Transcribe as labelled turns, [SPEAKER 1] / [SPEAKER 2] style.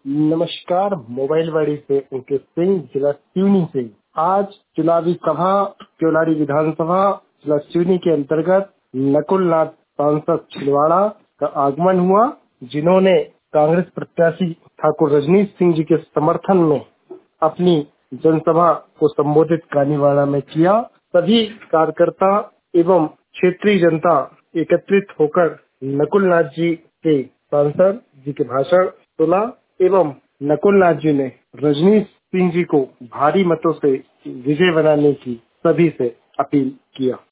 [SPEAKER 1] नमस्कार। मोबाइल वाड़ी से अंकित सिंह, जिला सिवनी से। आज चुनावी सभा क्योलाड़ी विधानसभा जिला सिवनी के अंतर्गत नकुल नाथ सांसद छिंदवाड़ा का आगमन हुआ, जिन्होंने कांग्रेस प्रत्याशी ठाकुर रजनीश सिंह जी के समर्थन में अपनी जनसभा को संबोधित कानीवाड़ा में किया। सभी कार्यकर्ता एवं क्षेत्रीय जनता एकत्रित होकर नकुल नाथ जी के सांसद जी के भाषण सुना एवं नकुल नाथ जी ने रजनीश सिंह जी को भारी मतों से विजय बनाने की सभी से अपील किया।